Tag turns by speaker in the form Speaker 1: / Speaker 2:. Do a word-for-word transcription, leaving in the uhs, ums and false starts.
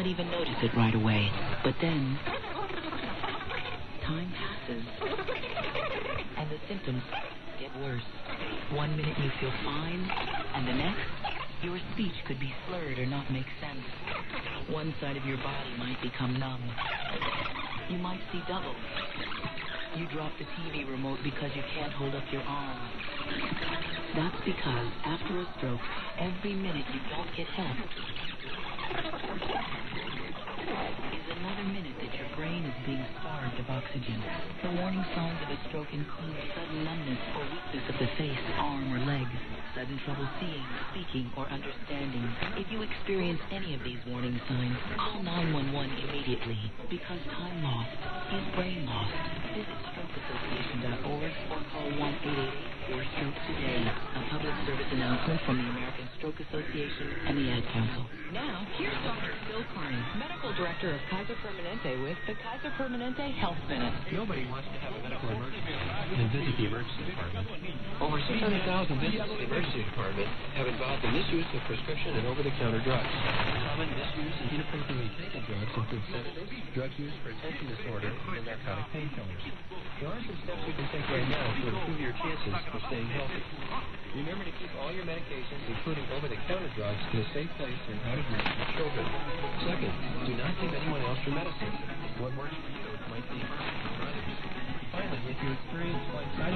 Speaker 1: even notice it right away. But then, time passes, and the symptoms get worse. One minute you feel fine, and the next, your speech could be slurred or not make sense. One side of your body might become numb. You might see double. You drop the T V remote because you can't hold up your arm. That's because after a stroke, every minute you don't get help is another minute that your brain is being starved of oxygen. The warning signs of a stroke include sudden numbness or weakness of the face, arm, or leg, sudden trouble seeing, speaking, or understanding. If you experience any of these warning signs, call nine one one immediately, because time lost is brain lost. Visit stroke association dot org or call one eight eight eight four stroke today. A public service announcement from the American Stroke Association and the Ad Council. Now, here's Doctor Phil Kearney, Medical Director of Kaiser Permanente with the Kaiser Permanente Health Minute.
Speaker 2: Nobody wants to have a medical emergency and visit the emergency department. Over six hundred thousand visits to the emergency department have involved the misuse of prescription and over-the-counter drugs. Common misuse and inappropriately taken drugs include sedatives, drug use for attention disorder, and narcotic painkillers. There are some steps you can take right now to improve your chances of staying healthy. Remember to keep all your medications, including over-the-counter drugs, in a safe place and out of reach for children. Second, do not give anyone else your medicine. What works for you might be harmful for others. Finally, if you experience like